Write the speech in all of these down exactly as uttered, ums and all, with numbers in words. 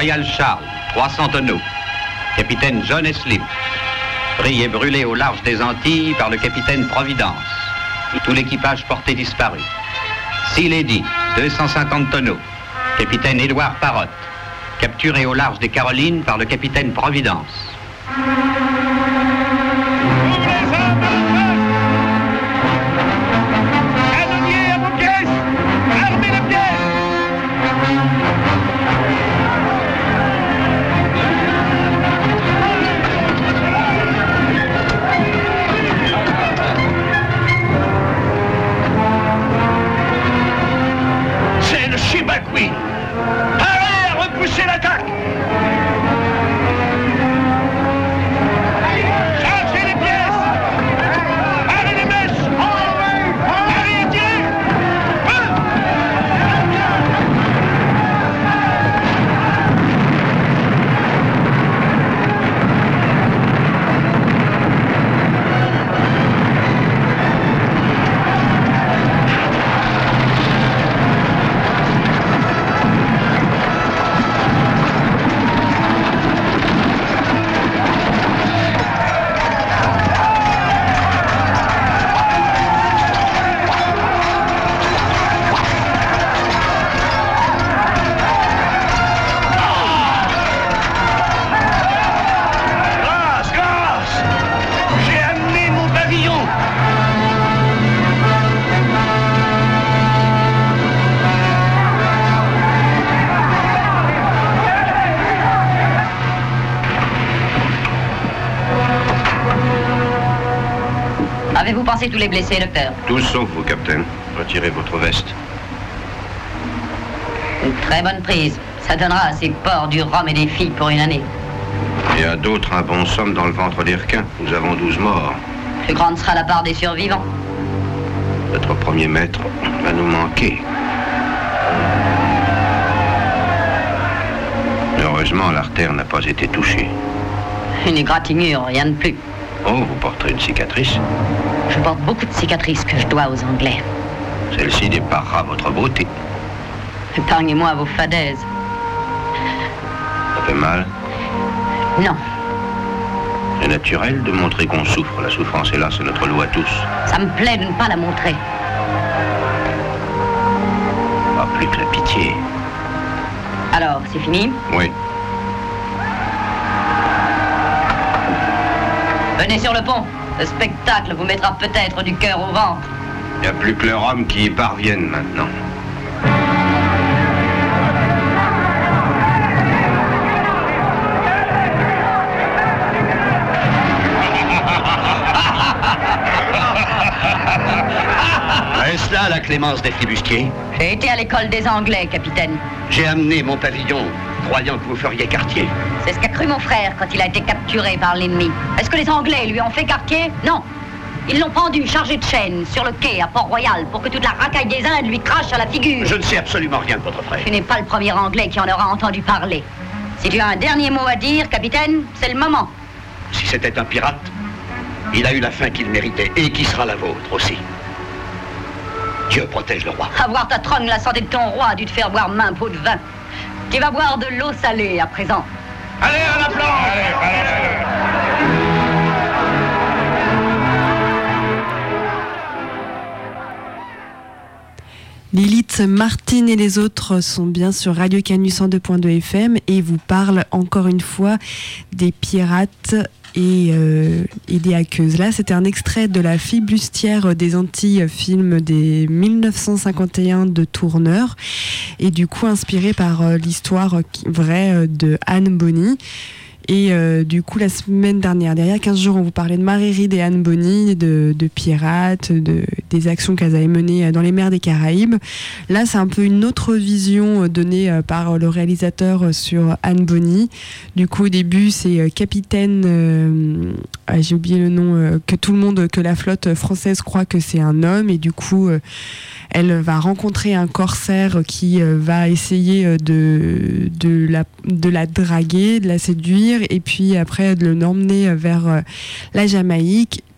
Royal Charles, trois cents tonneaux. Capitaine John Eslim. Pris et brûlé au large des Antilles par le capitaine Providence. Tout l'équipage porté disparu. Sea Lady, deux cent cinquante tonneaux. Capitaine Édouard Parotte. Capturé au large des Carolines par le capitaine Providence. McQueen. Allez, repoussez l'attaque. Chargez les pièces. Allez les mèches. Allez, tirez. Avez-vous pensé tous les blessés, docteur? Tous sauf vous, capitaine. Retirez votre veste. Une très bonne prise. Ça donnera à ces porcs du rhum et des filles pour une année. Et à d'autres un bon somme dans le ventre des requins. Nous avons douze morts. Plus grande sera la part des survivants. Notre premier maître va nous manquer. Heureusement, l'artère n'a pas été touchée. Une égratignure, rien de plus. Oh, vous porterez une cicatrice? Je porte beaucoup de cicatrices que je dois aux Anglais. Celle-ci déparera votre beauté. Épargnez-moi vos fadaises. Ça fait mal? Non. C'est naturel de montrer qu'on souffre. La souffrance est là, c'est notre loi à tous. Ça me plaît de ne pas la montrer. Pas plus que la pitié. Alors, c'est fini? Oui. Venez sur le pont. Le spectacle vous mettra peut-être du cœur au ventre. Il n'y a plus que le rhum qui y parvienne maintenant. Est-ce là la clémence des flibustiers? J'ai été à l'école des Anglais, capitaine. J'ai amené mon pavillon, croyant que vous feriez quartier. C'est ce qu'a cru mon frère quand il a été capturé par l'ennemi. Est-ce que les Anglais lui ont fait quartier? Non. Ils l'ont pendu, chargé de chaînes, sur le quai à Port-Royal, pour que toute la racaille des Indes lui crache à la figure. Je ne sais absolument rien de votre frère. Tu n'es pas le premier Anglais qui en aura entendu parler. Si tu as un dernier mot à dire, capitaine, c'est le moment. Si c'était un pirate, il a eu la fin qu'il méritait, et qui sera la vôtre aussi. Dieu protège le roi. Avoir ta trône, la santé de ton roi, a dû te faire boire main pot de vin. Tu vas boire de l'eau salée à présent. Allez à la planche! Allez, allez, allez. Lilith, Martine et les autres sont bien sur Radio Canu cent deux point deux F M et vous parlent encore une fois des pirates et, euh, et des hackeuses. Là, c'était un extrait de La Flibustière des Antilles, film des mille neuf cent cinquante et un de Tourneur, et du coup inspiré par euh, l'histoire vraie de Anne Bonny. Et euh, du coup, la semaine dernière, derrière quinze jours, on vous parlait de Mary Read et Anne Bonny, de, de pirates, de, des actions qu'elles avaient menées dans les mers des Caraïbes. Là, c'est un peu une autre vision donnée par le réalisateur sur Anne Bonny. Du coup, au début, c'est capitaine, euh, ah, j'ai oublié le nom, euh, que tout le monde, que la flotte française croit que c'est un homme. Et du coup, euh, elle va rencontrer un corsaire qui euh, va essayer de, de, la, de la draguer, de la séduire, et puis après de l'emmener vers euh, la Jamaïque.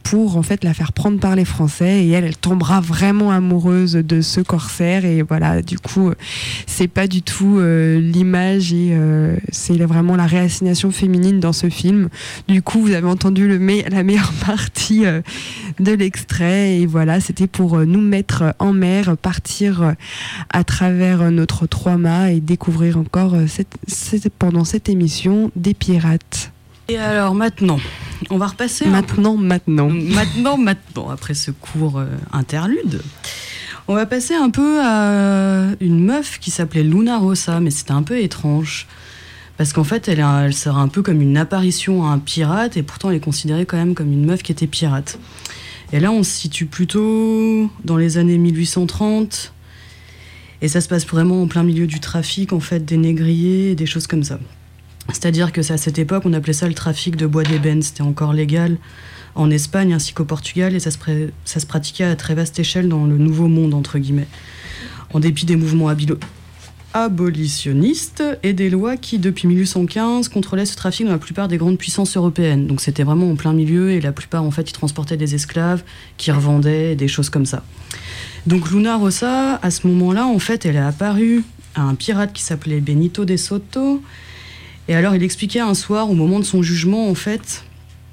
pour en fait la faire prendre par les Français, et elle, elle tombera vraiment amoureuse de ce corsaire, et voilà, du coup c'est pas du tout euh, l'image, et euh, c'est vraiment la réassignation féminine dans ce film. Du coup vous avez entendu le me- la meilleure partie euh, de l'extrait, et voilà, c'était pour euh, nous mettre en mer, partir euh, à travers notre trois-mâts et découvrir encore euh, cette, cette, pendant cette émission des pirates. Et alors maintenant, on va repasser... Maintenant, maintenant. Maintenant, maintenant, après ce court euh, interlude, on va passer un peu à une meuf qui s'appelait Luna Rossa, mais c'était un peu étrange. Parce qu'en fait, elle, a, elle sera un peu comme une apparition à un pirate, et pourtant elle est considérée quand même comme une meuf qui était pirate. Et là, on se situe plutôt dans les années mille huit cent trente, et ça se passe vraiment en plein milieu du trafic, en fait, des négriers et des choses comme ça. C'est-à-dire que c'est à cette époque, on appelait ça le trafic de bois d'ébène. C'était encore légal en Espagne ainsi qu'au Portugal, et ça se, pr- ça se pratiquait à très vaste échelle dans le Nouveau Monde, entre guillemets. En dépit des mouvements abilo- abolitionnistes et des lois qui, depuis mille huit cent quinze, contrôlaient ce trafic dans la plupart des grandes puissances européennes. Donc c'était vraiment en plein milieu, et la plupart, en fait, ils transportaient des esclaves, qui revendaient, des choses comme ça. Donc Luna Rossa, à ce moment-là, en fait, elle est apparue à un pirate qui s'appelait Benito de Soto. Et alors, il expliquait un soir, au moment de son jugement, en fait,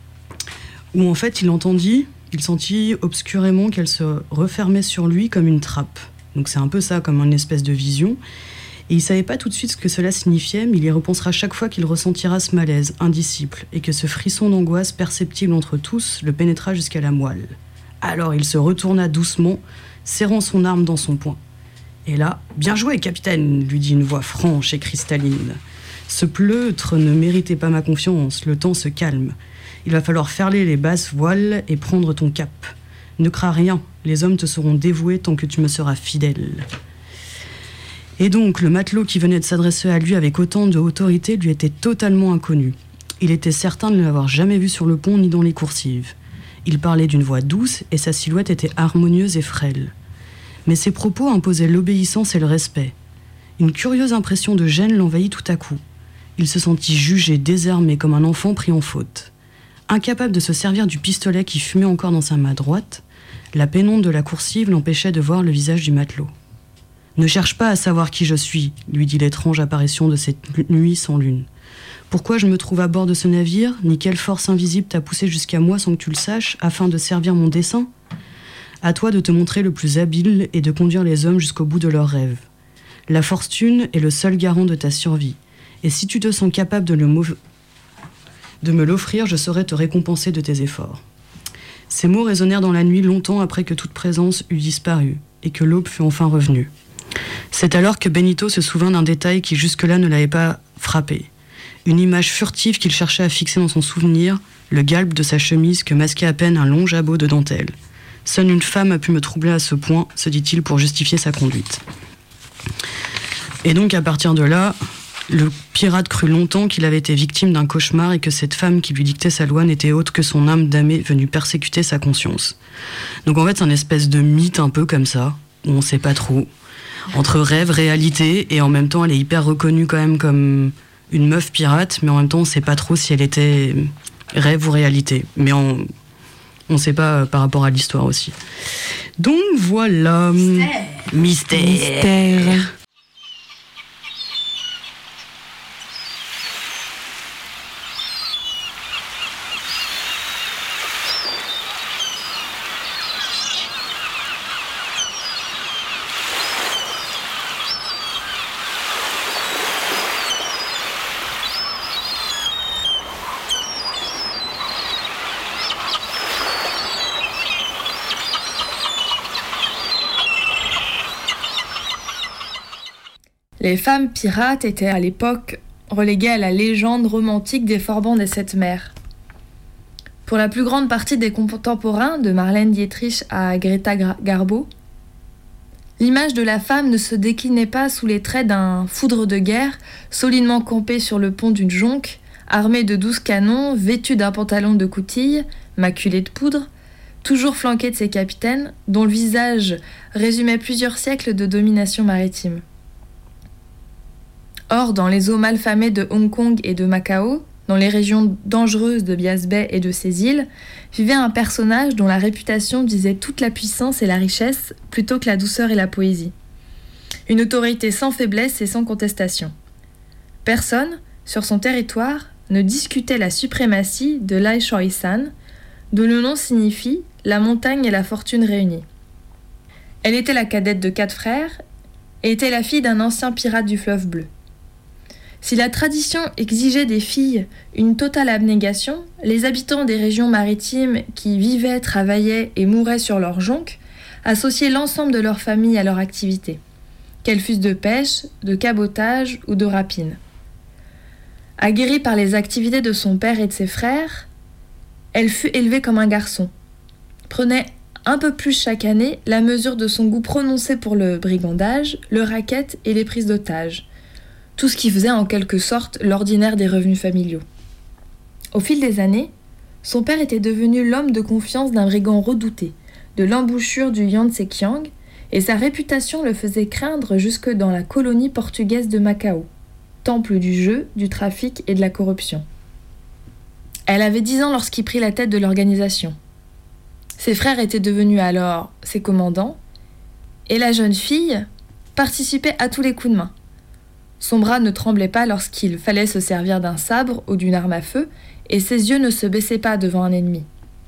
où en fait, il entendit, il sentit obscurément qu'elle se refermait sur lui comme une trappe. Donc c'est un peu ça, comme une espèce de vision. Et il savait pas tout de suite ce que cela signifiait, mais il y repensera chaque fois qu'il ressentira ce malaise indicible, et que ce frisson d'angoisse perceptible entre tous le pénétra jusqu'à la moelle. Alors il se retourna doucement, serrant son arme dans son poing. Et là, « Bien joué, capitaine !» lui dit une voix franche et cristalline. Ce pleutre ne méritait pas ma confiance, le temps se calme. Il va falloir ferler les basses voiles et prendre ton cap. Ne crains rien, les hommes te seront dévoués tant que tu me seras fidèle. Et donc, le matelot qui venait de s'adresser à lui avec autant d'autorité lui était totalement inconnu. Il était certain de ne l'avoir jamais vu sur le pont ni dans les coursives. Il parlait d'une voix douce et sa silhouette était harmonieuse et frêle. Mais ses propos imposaient l'obéissance et le respect. Une curieuse impression de gêne l'envahit tout à coup. Il se sentit jugé, désarmé, comme un enfant pris en faute. Incapable de se servir du pistolet qui fumait encore dans sa main droite, la pénombre de la coursive l'empêchait de voir le visage du matelot. « Ne cherche pas à savoir qui je suis, » lui dit l'étrange apparition de cette nuit sans lune. « Pourquoi je me trouve à bord de ce navire, ni quelle force invisible t'a poussé jusqu'à moi sans que tu le saches, afin de servir mon dessein ? À toi de te montrer le plus habile et de conduire les hommes jusqu'au bout de leurs rêves. La fortune est le seul garant de ta survie. Et si tu te sens capable de, le mou- de me l'offrir, je saurai te récompenser de tes efforts. » Ces mots résonnèrent dans la nuit longtemps après que toute présence eut disparu et que l'aube fut enfin revenue. C'est alors que Benito se souvint d'un détail qui jusque-là ne l'avait pas frappé. Une image furtive qu'il cherchait à fixer dans son souvenir, le galbe de sa chemise que masquait à peine un long jabot de dentelle. Seule une femme a pu me troubler à ce point, se dit-il pour justifier sa conduite. Et donc à partir de là, le pirate crut longtemps qu'il avait été victime d'un cauchemar et que cette femme qui lui dictait sa loi n'était autre que son âme damnée venue persécuter sa conscience. Donc en fait, c'est une espèce de mythe un peu comme ça, où on ne sait pas trop, entre rêve, réalité, et en même temps, elle est hyper reconnue quand même comme une meuf pirate, mais en même temps, on ne sait pas trop si elle était rêve ou réalité. Mais on ne sait pas par rapport à l'histoire aussi. Donc voilà. Mystère. Mystère. Mystère. Les femmes pirates étaient à l'époque reléguées à la légende romantique des forbans des sept mers. Pour la plus grande partie des contemporains, de Marlène Dietrich à Greta Garbo, l'image de la femme ne se déclinait pas sous les traits d'un foudre de guerre, solidement campé sur le pont d'une jonque, armé de douze canons, vêtu d'un pantalon de coutil, maculé de poudre, toujours flanqué de ses capitaines, dont le visage résumait plusieurs siècles de domination maritime. Or, dans les eaux malfamées de Hong Kong et de Macao, dans les régions dangereuses de Bias Bay et de ses îles, vivait un personnage dont la réputation disait toute la puissance et la richesse plutôt que la douceur et la poésie. Une autorité sans faiblesse et sans contestation. Personne, sur son territoire, ne discutait la suprématie de Lai Choi San, dont le nom signifie « la montagne et la fortune réunies ». Elle était la cadette de quatre frères et était la fille d'un ancien pirate du fleuve bleu. Si la tradition exigeait des filles une totale abnégation, les habitants des régions maritimes qui vivaient, travaillaient et mouraient sur leur jonque associaient l'ensemble de leur famille à leur activité, qu'elles fussent de pêche, de cabotage ou de rapine. Aguerrie par les activités de son père et de ses frères, elle fut élevée comme un garçon, prenait un peu plus chaque année la mesure de son goût prononcé pour le brigandage, le racket et les prises d'otages, tout ce qui faisait en quelque sorte l'ordinaire des revenus familiaux. Au fil des années, son père était devenu l'homme de confiance d'un brigand redouté, de l'embouchure du Yangtze-Kiang, et sa réputation le faisait craindre jusque dans la colonie portugaise de Macao, temple du jeu, du trafic et de la corruption. Elle avait dix ans lorsqu'il prit la tête de l'organisation. Ses frères étaient devenus alors ses commandants, et la jeune fille participait à tous les coups de main. Son bras ne tremblait pas lorsqu'il fallait se servir d'un sabre ou d'une arme à feu, et ses yeux ne se baissaient pas devant un ennemi.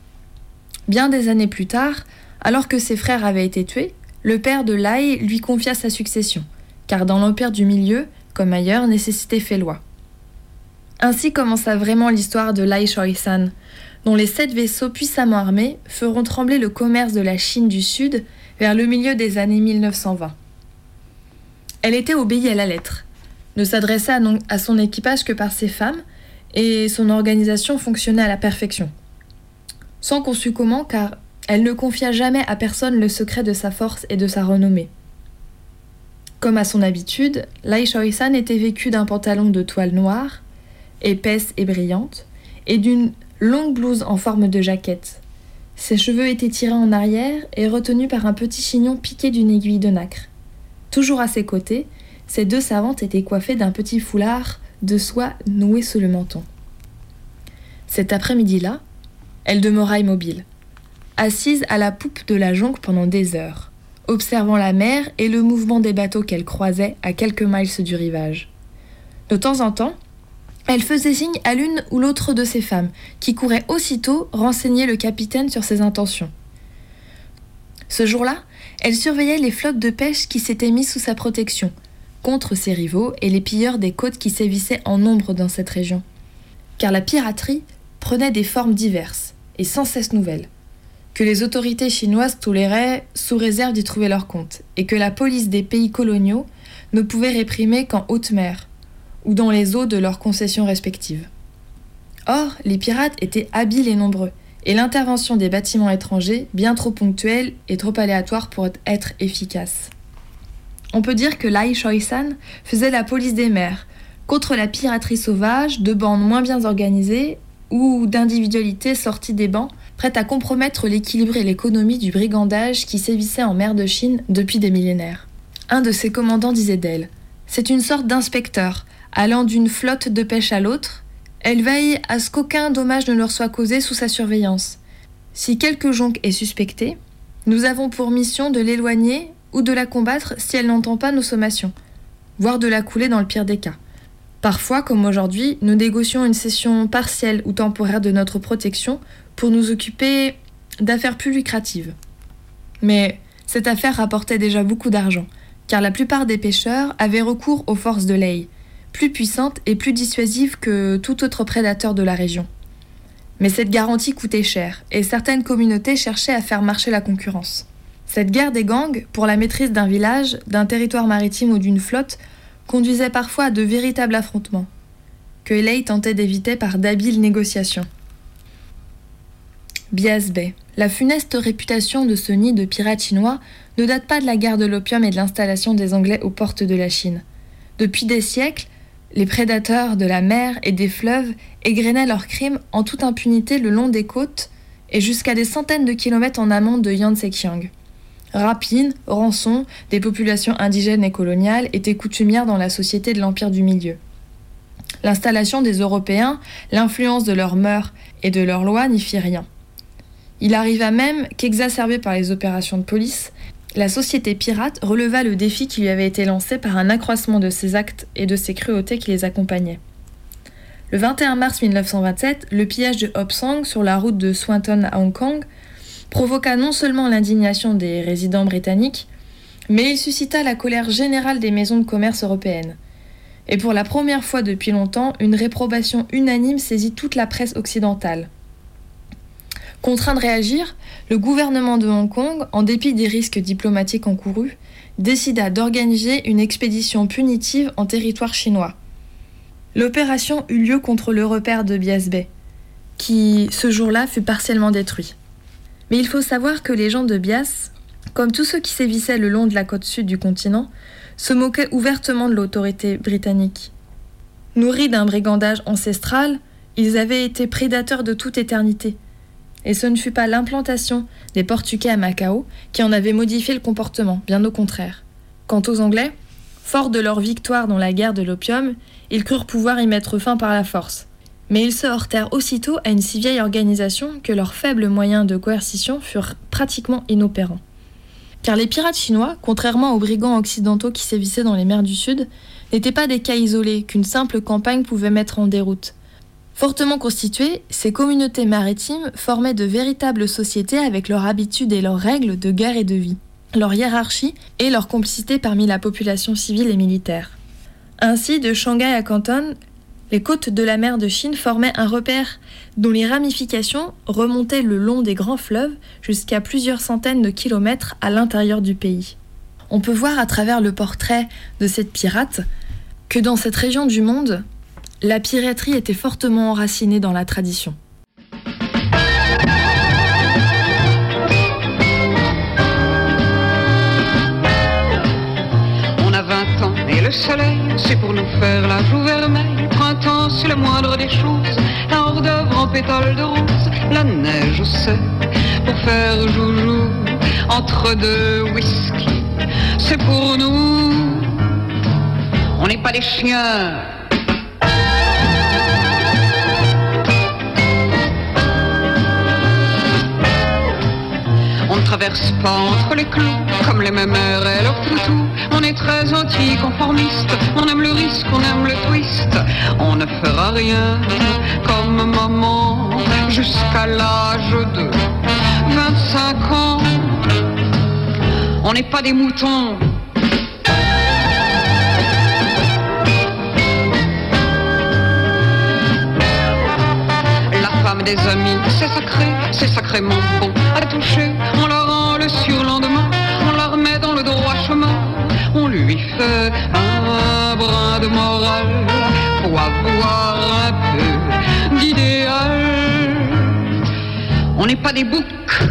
Bien des années plus tard, alors que ses frères avaient été tués, le père de Lai lui confia sa succession, car dans l'Empire du Milieu, comme ailleurs, nécessité fait loi. Ainsi commença vraiment l'histoire de Lai Choi San, dont les sept vaisseaux puissamment armés feront trembler le commerce de la Chine du Sud vers le milieu des années mille neuf cent vingt. Elle était obéie à la lettre, ne s'adressa à son équipage que par ses femmes, et son organisation fonctionnait à la perfection. Sans qu'on sût comment, car elle ne confia jamais à personne le secret de sa force et de sa renommée. Comme à son habitude, Lai Choi San était vêtue d'un pantalon de toile noire, épaisse et brillante, et d'une longue blouse en forme de jaquette. Ses cheveux étaient tirés en arrière et retenus par un petit chignon piqué d'une aiguille de nacre. Toujours à ses côtés, ces deux savantes étaient coiffées d'un petit foulard de soie noué sous le menton. Cet après-midi-là, elle demeura immobile, assise à la poupe de la jonque pendant des heures, observant la mer et le mouvement des bateaux qu'elle croisait à quelques miles du rivage. De temps en temps, elle faisait signe à l'une ou l'autre de ses femmes, qui couraient aussitôt renseigner le capitaine sur ses intentions. Ce jour-là, elle surveillait les flottes de pêche qui s'étaient mises sous sa protection, contre ses rivaux et les pilleurs des côtes qui sévissaient en nombre dans cette région. Car la piraterie prenait des formes diverses et sans cesse nouvelles, que les autorités chinoises toléraient sous réserve d'y trouver leur compte, et que la police des pays coloniaux ne pouvait réprimer qu'en haute mer, ou dans les eaux de leurs concessions respectives. Or, les pirates étaient habiles et nombreux, et l'intervention des bâtiments étrangers bien trop ponctuelle et trop aléatoire pour être efficace. On peut dire que Lai Choi San faisait la police des mers, contre la piraterie sauvage, de bandes moins bien organisées ou d'individualités sorties des bancs, prêtes à compromettre l'équilibre et l'économie du brigandage qui sévissait en mer de Chine depuis des millénaires. Un de ses commandants disait d'elle « C'est une sorte d'inspecteur, allant d'une flotte de pêche à l'autre. Elle veille à ce qu'aucun dommage ne leur soit causé sous sa surveillance. Si quelque jonque est suspectée, nous avons pour mission de l'éloigner ou de la combattre si elle n'entend pas nos sommations, voire de la couler dans le pire des cas. Parfois, comme aujourd'hui, nous négocions une cession partielle ou temporaire de notre protection pour nous occuper d'affaires plus lucratives. Mais cette affaire rapportait déjà beaucoup d'argent, car la plupart des pêcheurs avaient recours aux forces de Lai, plus puissantes et plus dissuasives que tout autre prédateur de la région. Mais cette garantie coûtait cher, et certaines communautés cherchaient à faire marcher la concurrence. Cette guerre des gangs, pour la maîtrise d'un village, d'un territoire maritime ou d'une flotte, conduisait parfois à de véritables affrontements, que Lai tentait d'éviter par d'habiles négociations. Bias Bay, la funeste réputation de ce nid de pirates chinois, ne date pas de la guerre de l'opium et de l'installation des Anglais aux portes de la Chine. Depuis des siècles, les prédateurs de la mer et des fleuves égrenaient leurs crimes en toute impunité le long des côtes et jusqu'à des centaines de kilomètres en amont de Yangtze-Kiang. Rapines, rançons, des populations indigènes et coloniales étaient coutumières dans la société de l'Empire du Milieu. L'installation des Européens, l'influence de leurs mœurs et de leurs lois n'y fit rien. Il arriva même qu'exacerbée par les opérations de police, la société pirate releva le défi qui lui avait été lancé par un accroissement de ses actes et de ses cruautés qui les accompagnaient. Le vingt et un mars mille neuf cent vingt-sept, le pillage de Hobsong sur la route de Swanton à Hong Kong provoqua non seulement l'indignation des résidents britanniques, mais il suscita la colère générale des maisons de commerce européennes. Et pour la première fois depuis longtemps, une réprobation unanime saisit toute la presse occidentale. Contraint de réagir, le gouvernement de Hong Kong, en dépit des risques diplomatiques encourus, décida d'organiser une expédition punitive en territoire chinois. L'opération eut lieu contre le repère de Bias Bay, qui, ce jour-là, fut partiellement détruit. Mais il faut savoir que les gens de Bias, comme tous ceux qui sévissaient le long de la côte sud du continent, se moquaient ouvertement de l'autorité britannique. Nourris d'un brigandage ancestral, ils avaient été prédateurs de toute éternité. Et ce ne fut pas l'implantation des Portugais à Macao qui en avait modifié le comportement, bien au contraire. Quant aux Anglais, forts de leur victoire dans la guerre de l'opium, ils crurent pouvoir y mettre fin par la force. Mais ils se heurtèrent aussitôt à une si vieille organisation que leurs faibles moyens de coercition furent pratiquement inopérants. Car les pirates chinois, contrairement aux brigands occidentaux qui sévissaient dans les mers du Sud, n'étaient pas des cas isolés qu'une simple campagne pouvait mettre en déroute. Fortement constituées, ces communautés maritimes formaient de véritables sociétés avec leurs habitudes et leurs règles de guerre et de vie, leur hiérarchie et leur complicité parmi la population civile et militaire. Ainsi, de Shanghai à Canton, les côtes de la mer de Chine formaient un repère dont les ramifications remontaient le long des grands fleuves jusqu'à plusieurs centaines de kilomètres à l'intérieur du pays. On peut voir à travers le portrait de cette pirate que dans cette région du monde, la piraterie était fortement enracinée dans la tradition. On a vingt ans et le soleil, c'est pour nous faire la joue vermeille. Printemps, c'est la moindre des choses, un hors-d'œuvre en pétales de rose. La neige, c'est pour faire joujou entre deux whisky. C'est pour nous, on n'est pas des chiens. On ne traverse pas entre les clous comme les mémères et leurs toutous. On est très anticonformiste, on aime le risque, on aime le twist. On ne fera rien comme maman jusqu'à l'âge de vingt-cinq ans. On n'est pas des moutons. Des amis, c'est sacré, c'est sacrément bon à toucher. On leur rend le surlendemain, on la remet dans le droit chemin. On lui fait un brin de morale pour avoir un peu d'idéal. On n'est pas des boucs.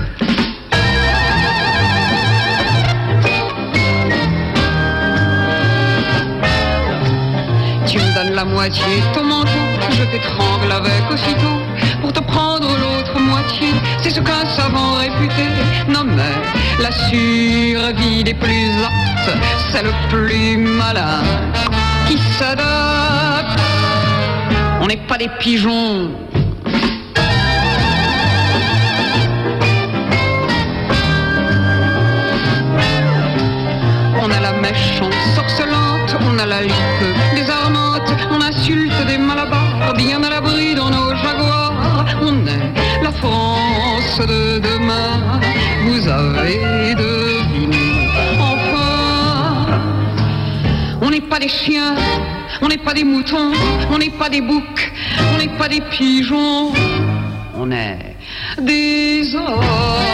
Tu me donnes la moitié de ton manteau, je t'étrangle avec aussitôt. Pour te prendre l'autre moitié, c'est ce qu'un savant réputé nommait la survie des plus aptes. C'est le plus malin qui s'adapte. On n'est pas des pigeons. On a la mèche ensorcelante, on a la lippe désarmante, on insulte des malabars, bien à l'abri dans nos jaguars. On est la France de demain, vous avez deviné, enfin. On n'est pas des chiens, on n'est pas des moutons, on n'est pas des boucs, on n'est pas des pigeons, on est des hommes.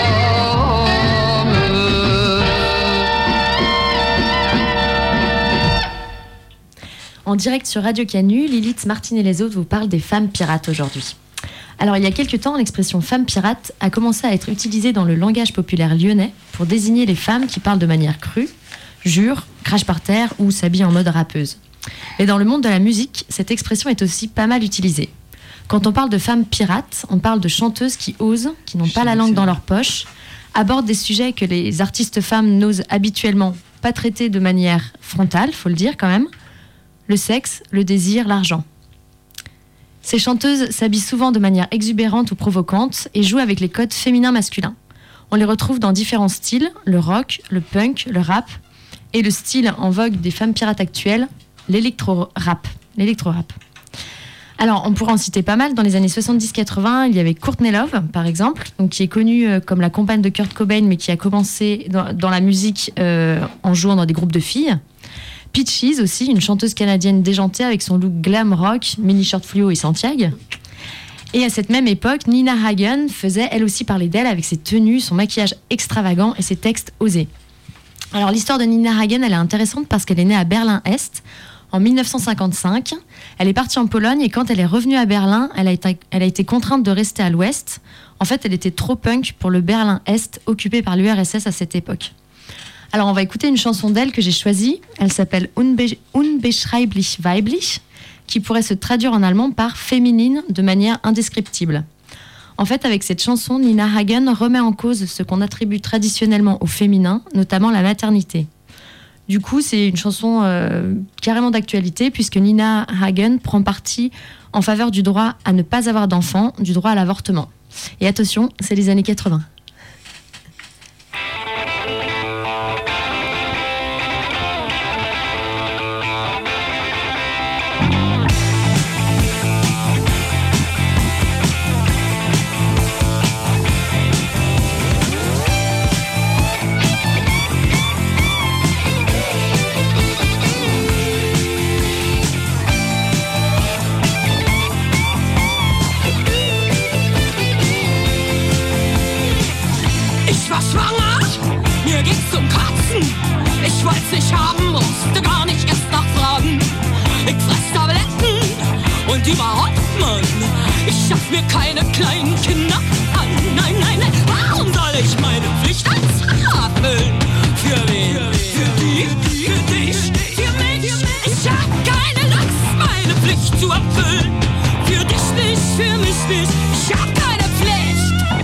En direct sur Radio Canu, Lilith, Martine et les autres vous parlent des femmes pirates aujourd'hui. Alors, il y a quelques temps, l'expression « femme pirate » a commencé à être utilisée dans le langage populaire lyonnais pour désigner les femmes qui parlent de manière crue, jurent, crachent par terre ou s'habillent en mode rappeuse. Mais dans le monde de la musique, cette expression est aussi pas mal utilisée. Quand on parle de femmes pirates, on parle de chanteuses qui osent, qui n'ont pas la langue dans leur poche, abordent des sujets que les artistes femmes n'osent habituellement pas traiter de manière frontale, faut le dire quand même, le sexe, le désir, l'argent. Ces chanteuses s'habillent souvent de manière exubérante ou provocante et jouent avec les codes féminins-masculins. On les retrouve dans différents styles, le rock, le punk, le rap, et le style en vogue des femmes pirates actuelles, l'électro-rap. L'électro-rap. Alors, on pourrait en citer pas mal. Dans les années soixante-dix quatre-vingts, il y avait Courtney Love, par exemple, donc, qui est connue euh, comme la compagne de Kurt Cobain, mais qui a commencé dans, dans la musique euh, en jouant dans des groupes de filles. Peaches aussi, une chanteuse canadienne déjantée avec son look glam rock, mini short fluo et Santiago. Et à cette même époque, Nina Hagen faisait elle aussi parler d'elle avec ses tenues, son maquillage extravagant et ses textes osés. Alors l'histoire de Nina Hagen, elle est intéressante parce qu'elle est née à Berlin-Est en dix-neuf cent cinquante-cinq. Elle est partie en Pologne et quand elle est revenue à Berlin, elle a été, elle a été contrainte de rester à l'Ouest. En fait, elle était trop punk pour le Berlin-Est occupé par l'U R S S à cette époque. Alors on va écouter une chanson d'elle que j'ai choisie. Elle s'appelle Unbe- Unbeschreiblich weiblich, qui pourrait se traduire en allemand par féminine de manière indescriptible. En fait, avec cette chanson, Nina Hagen remet en cause ce qu'on attribue traditionnellement au féminin, notamment la maternité. Du coup, c'est une chanson euh, carrément d'actualité, puisque Nina Hagen prend parti en faveur du droit à ne pas avoir d'enfants, du droit à l'avortement. Et attention, c'est les années quatre-vingts. Ich wollt's nicht haben, musste gar nicht erst nachfragen. Ich fress Tabletten und überhaupt, Mann, ich schaff mir keine kleinen Kinder an. Nein, nein, nein, warum soll ich meine Pflicht als Frau erfüllen? Für wen? Für die? Für dich? Für mich? Ich hab keine Lust, meine Pflicht zu erfüllen. Für dich nicht, für mich nicht, ich hab keine Pflicht.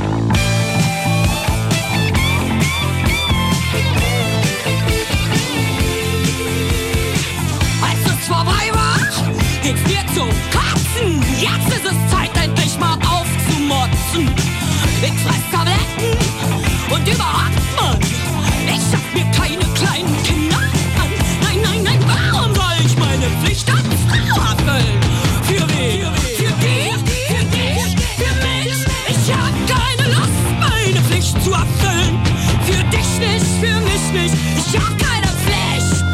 Vorbei war, ging's mir zum Kotzen. Jetzt ist es Zeit, endlich mal aufzumotzen. Ich fress Tabletten und überhaupt, Mann, ich schaff mir keine kleinen Kinder an. Nein, nein, nein, warum soll ich meine Pflicht als Frau erfüllen? Für wen? Für die? Für dich? Für mich? Ich hab keine Lust, meine Pflicht zu erfüllen. Für dich nicht, für mich nicht, ich hab keine Pflicht.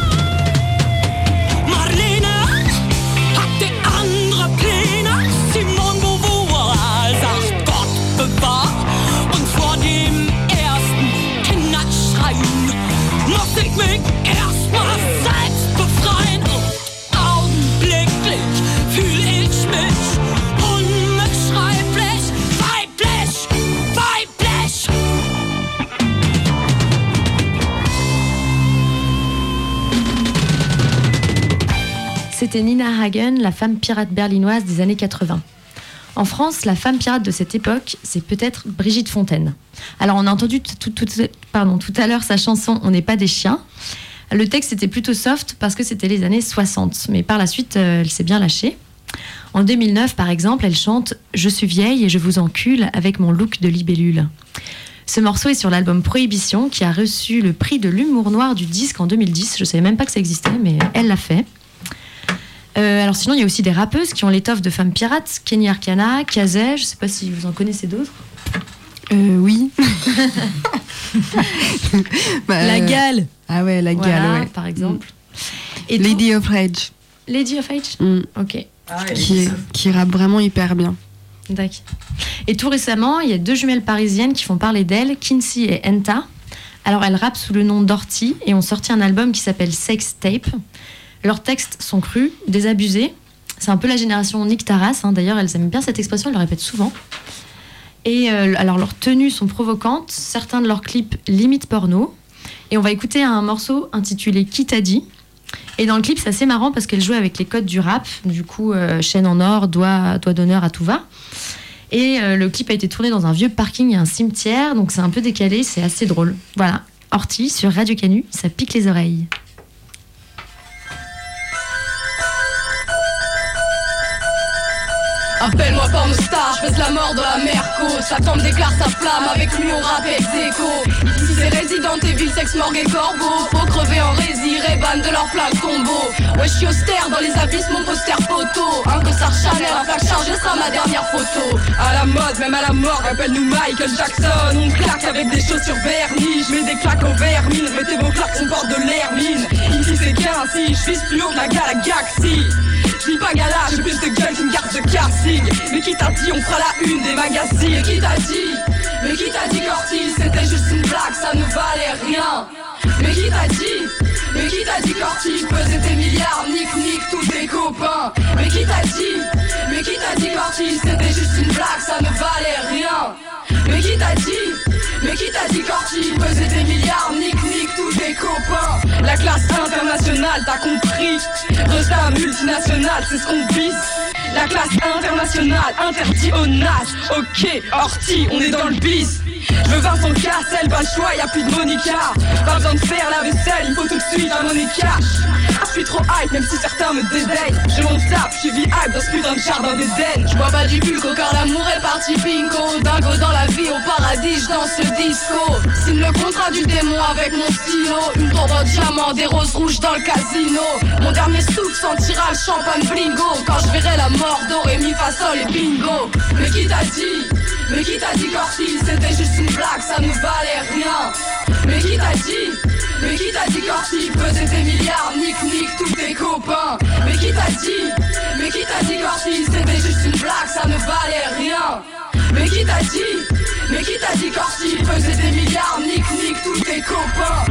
Marlene hatte andere Pläne. Simone Beauvoir sagt Gott bewahrt. Und vor dem ersten Kinderschreien muss ich mich erstmal selbst befreien. Und augenblicklich fühl ich mich unbeschreiblich weiblich, weiblich. C'était Nina Hagen, la femme pirate berlinoise des années quatre-vingts. En France, la femme pirate de cette époque, c'est peut-être Brigitte Fontaine. Alors, on a entendu tout, tout, tout, pardon, tout à l'heure sa chanson « On n'est pas des chiens ». Le texte était plutôt soft parce que c'était les années soixante, mais par la suite, euh, elle s'est bien lâchée. En deux mille neuf, par exemple, elle chante « Je suis vieille et je vous encule avec mon look de libellule ». Ce morceau est sur l'album Prohibition, qui a reçu le prix de l'humour noir du disque en deux mille dix. Je ne savais même pas que ça existait, mais elle l'a fait. Euh, alors sinon, il y a aussi des rappeuses qui ont l'étoffe de femmes pirates. Kenny Arcana, Kazé, je ne sais pas si vous en connaissez d'autres. Euh, oui. bah, la Gale. Ah ouais, la voilà, Gale, ouais. par exemple. Mm. Et Lady tout... of Rage. Lady of Rage mm. Ok. Ah, qui, qui rappe vraiment hyper bien. D'accord. Et tout récemment, il y a deux jumelles parisiennes qui font parler d'elles, Kinsey et Enta. Alors elles rappent sous le nom d'Orty et ont sorti un album qui s'appelle Sex Tape. Leurs textes sont crus, désabusés. C'est un peu la génération Nick Taras. Hein. D'ailleurs, elles aiment bien cette expression, elles le répètent souvent. Et euh, alors, leurs tenues sont provocantes. Certains de leurs clips limitent porno. Et on va écouter un morceau intitulé Qui t'a dit. Et dans le clip, c'est assez marrant parce qu'elles jouent avec les codes du rap. Du coup, euh, chaîne en or, doigt, doigt d'honneur à tout va. Et euh, le clip a été tourné dans un vieux parking et un cimetière. Donc, c'est un peu décalé, c'est assez drôle. Voilà. Orty sur Radio Canu, ça pique les oreilles. Appelle-moi pornostar, je fais la mort dans la merco. Sa femme déclare sa flamme, avec lui on rappe ex aequo. Ici c'est Resident Evil, sexe, morgue et corbeau. Faut crever en rési, réban de leur plein de combo. Ouais je suis austère, dans les abysses mon poster photo. Un costard Chanel, un flash chargé sera ma dernière photo. À la mode, même à la mort, appelle-nous Michael Jackson. On claque avec des chaussures vernis. Je mets des claques en vermine, mettez vos claques, on porte de l'hermine. Ici c'est quinze, si je vise plus haut que la galaxie. Je dis pas gala, j'ai plus de gueule qu'une carte de casting. Mais qui t'a dit, on fera la une des magazines. Mais qui t'a dit, mais qui t'a dit Cortil, c'était juste une blague, ça ne valait rien. Mais qui t'a dit, mais qui t'a dit Cortil, pesait tes milliards, nique nique tous tes copains. Mais qui t'a dit, mais qui t'a dit Cortil, c'était juste une blague, ça ne valait rien. Mais qui t'a dit, mais qui t'a dit Cortil, pesait tes milliards, nique nique tous tes copains. La classe internationale, t'as compris. Resta multinationale, c'est ce qu'on vise. La classe internationale, interdit au nage. Ok, orti, on est dans le bis. Je veux Vincent Cassel, pas le choix, y'a plus de Monica. Pas besoin de faire la vaisselle, il faut tout de suite un money cash. Ah, je suis trop hype, même si certains me dédaignent. Je m'en tape, je suis hype dans ce putain de jardin d'Éden. Je bois pas du bulco car l'amour est parti bingo. Dingo dans la vie, au paradis, je danse le disco. Signe le contrat du démon avec mon stylo. Une tombe en diamant, des roses rouges dans le casino. Mon dernier souffle sentira le champagne blingo. Quand je verrai la mort, do, ré, mi, fa, sol et bingo. Mais qui t'a dit, mais qui t'a dit Cortil, c'était juste une blague, ça ne valait rien. Mais qui t'a dit, mais qui t'a dit Cortil, pesait tes milliards, nique nique tous tes copains. Mais qui t'a dit, mais qui t'a dit Cortil, c'était juste une blague, ça ne valait rien. Mais qui t'a dit, mais qui t'a dit Cortil, pesait tes milliards, nique nique tous tes copains.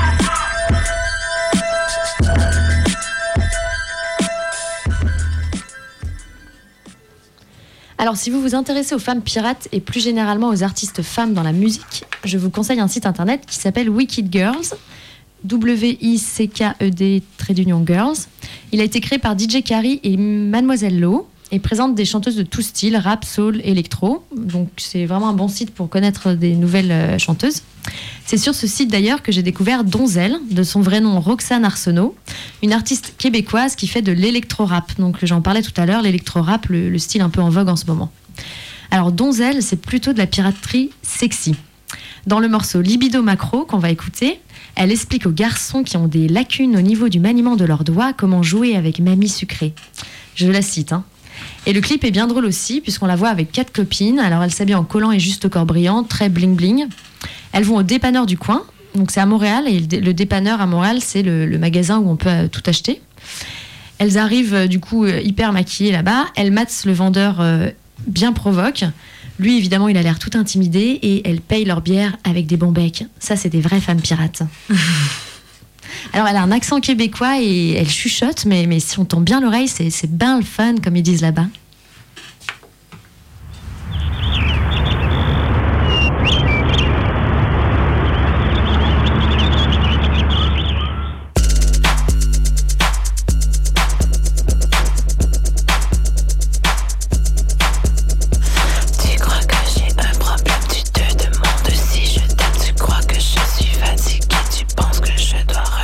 Alors, si vous vous intéressez aux femmes pirates et plus généralement aux artistes femmes dans la musique, je vous conseille un site internet qui s'appelle Wicked Girls, W I C K E D trait d'union Girls. Il a été créé par D J Carey et Mademoiselle Lo et présente des chanteuses de tout style, rap, soul, électro. Donc, c'est vraiment un bon site pour connaître des nouvelles chanteuses. C'est sur ce site d'ailleurs que j'ai découvert Donzelle, de son vrai nom Roxane Arsenault, une artiste québécoise qui fait de l'électro-rap. Donc j'en parlais tout à l'heure, l'électro-rap, le, le style un peu en vogue en ce moment. Alors Donzelle, c'est plutôt de la piraterie sexy. Dans le morceau Libido Macro qu'on va écouter, elle explique aux garçons qui ont des lacunes au niveau du maniement de leurs doigts comment jouer avec mamie sucrée. Je la cite, hein. Et le clip est bien drôle aussi, puisqu'on la voit avec quatre copines. Alors elle s'habille en collant et juste au corps brillant, très bling bling. Elles vont au dépanneur du coin, donc c'est à Montréal, et le dépanneur à Montréal, c'est le, le magasin où on peut tout acheter. Elles arrivent du coup hyper maquillées là-bas, elles matent le vendeur euh, bien provoque. Lui, évidemment, il a l'air tout intimidé, et elles payent leur bière avec des bons becs. Ça, c'est des vraies femmes pirates. Alors, elle a un accent québécois et elle chuchote, mais, mais si on tend bien l'oreille, c'est, c'est ben le fun, comme ils disent là-bas.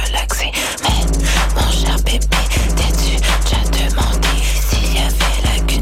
Mais mon cher bébé, t'es-tu déjà demandé s'il y avait la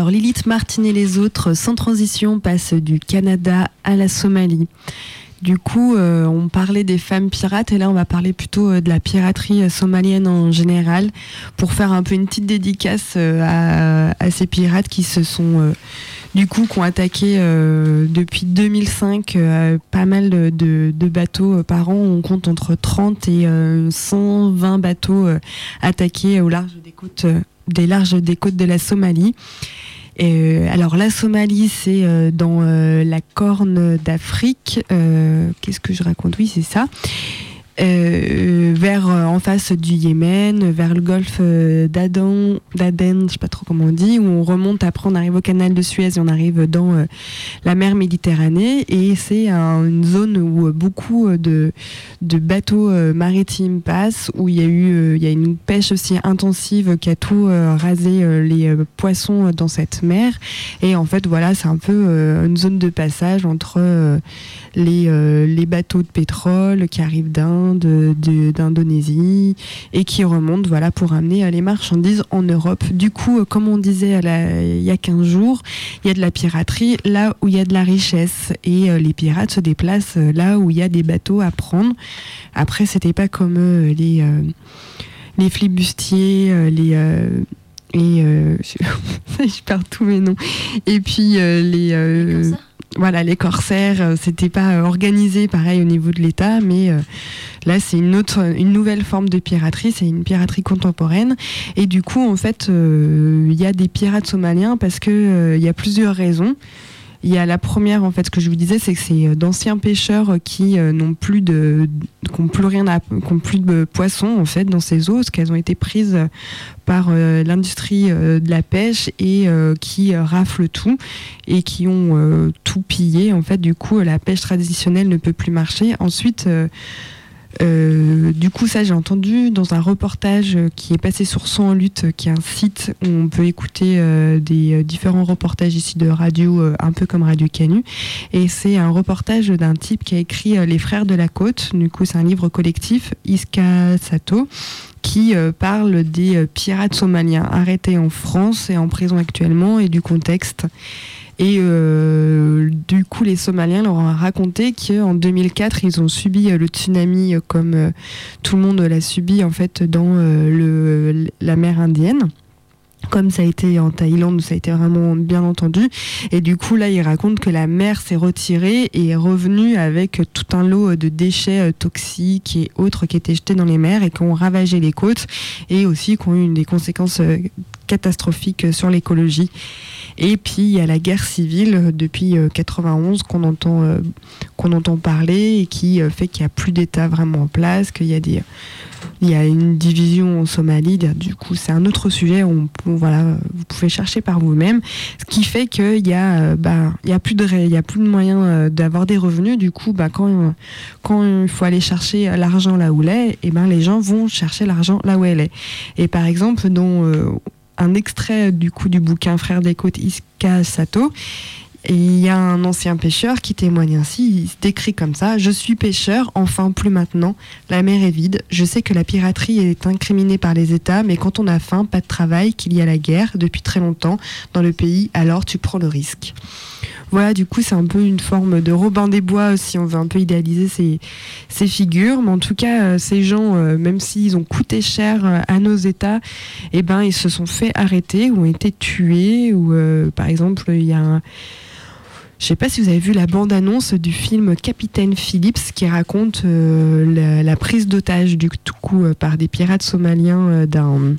Alors Lilith Martin et les autres, sans transition, passent du Canada à la Somalie. Du coup, euh, on parlait des femmes pirates et là, on va parler plutôt euh, de la piraterie euh, somalienne en général pour faire un peu une petite dédicace euh, à, à ces pirates qui se sont, euh, du coup, qui ont attaqué euh, depuis deux mille cinq euh, pas mal de, de, de bateaux euh, par an. On compte entre trente et euh, cent vingt bateaux euh, attaqués au large des côtes, euh, des larges des côtes de la Somalie. Euh, alors la Somalie, c'est euh, dans euh, la Corne d'Afrique. Euh, qu'est-ce que je raconte ? Oui, c'est ça. Euh, vers euh, en face du Yémen, vers le golfe euh, d'Aden, d'Aden, je sais pas trop comment on dit, où on remonte, après on arrive au canal de Suez et on arrive dans euh, la mer Méditerranée, et c'est un, une zone où euh, beaucoup de, de bateaux euh, maritimes passent, où il y a eu euh, il y a une pêche aussi intensive qui a tout euh, rasé euh, les euh, poissons dans cette mer, et en fait voilà, c'est un peu euh, une zone de passage entre euh, les, euh, les bateaux de pétrole qui arrivent d'Inde, De, de, d'Indonésie et qui remontent voilà, pour amener les marchandises en Europe. Du coup, comme on disait la, il y a quinze jours, il y a de la piraterie là où il y a de la richesse, et euh, les pirates se déplacent là où il y a des bateaux à prendre. Après, c'était pas comme euh, les, euh, les flibustiers, euh, les... Euh, et euh, je, je perds tous mes noms. Et puis euh, les... Euh, les Voilà, les corsaires, euh, c'était pas euh, organisé pareil au niveau de l'État, mais euh, là c'est une autre, une nouvelle forme de piraterie, c'est une piraterie contemporaine. Et du coup, en fait, il euh, y a des pirates somaliens parce que il euh, y a plusieurs raisons. Il y a la première, en fait, ce que je vous disais, c'est que c'est d'anciens pêcheurs qui euh, n'ont plus de, qui n'ont plus rien, à, qui n'ont plus de poissons en fait dans ces eaux, parce qu'elles ont été prises par euh, l'industrie euh, de la pêche et euh, qui euh, raflent tout et qui ont euh, tout pillé. En fait, du coup, la pêche traditionnelle ne peut plus marcher. Ensuite. Euh, Euh, du coup, ça j'ai entendu dans un reportage qui est passé sur Son en lutte, qui est un site où on peut écouter euh, des euh, différents reportages ici de radio, euh, un peu comme Radio Canu. Et c'est un reportage d'un type qui a écrit euh, Les Frères de la Côte. Du coup, c'est un livre collectif, Iska Sato, qui euh, parle des euh, pirates somaliens arrêtés en France et en prison actuellement, et du contexte. Et euh, du coup, les Somaliens leur ont raconté qu'en deux mille quatre, ils ont subi euh, le tsunami euh, comme euh, tout le monde l'a subi en fait dans euh, le, la mer Indienne. Comme ça a été en Thaïlande, où ça a été vraiment bien entendu. Et du coup, là, ils racontent que la mer s'est retirée et est revenue avec tout un lot de déchets toxiques et autres qui étaient jetés dans les mers et qui ont ravagé les côtes, et aussi qui ont eu des conséquences catastrophiques sur l'écologie. Et puis, il y a la guerre civile depuis quatre-vingt-onze qu'on entend, euh, qu'on entend parler, et qui fait qu'il n'y a plus d'État vraiment en place, qu'il y a des... Il y a une division en Somalie. Du coup, c'est un autre sujet où on, on, voilà, vous pouvez chercher par vous-même. Ce qui fait qu'il y a, bah, il y a plus de, il y a plus de moyens d'avoir des revenus. Du coup, bah, quand, quand il faut aller chercher l'argent là où il est, et ben, les gens vont chercher l'argent là où elle est. Et par exemple, dans euh, un extrait du coup du bouquin Frères des Côtes, Iska Sato, et il y a un ancien pêcheur qui témoigne ainsi, il se décrit comme ça: je suis pêcheur, enfin plus maintenant, la mer est vide, je sais que la piraterie est incriminée par les États, mais quand on a faim, pas de travail, qu'il y a la guerre depuis très longtemps dans le pays, alors tu prends le risque. Voilà, du coup c'est un peu une forme de Robin des Bois si on veut un peu idéaliser ces, ces figures, mais en tout cas euh, ces gens, euh, même s'ils ont coûté cher euh, à nos États, eh ben, ils se sont fait arrêter ou ont été tués, ou euh, par exemple il y a un... Je ne sais pas si vous avez vu la bande-annonce du film Capitaine Phillips, qui raconte euh, la, la prise d'otage du coup euh, par des pirates somaliens euh, d'un,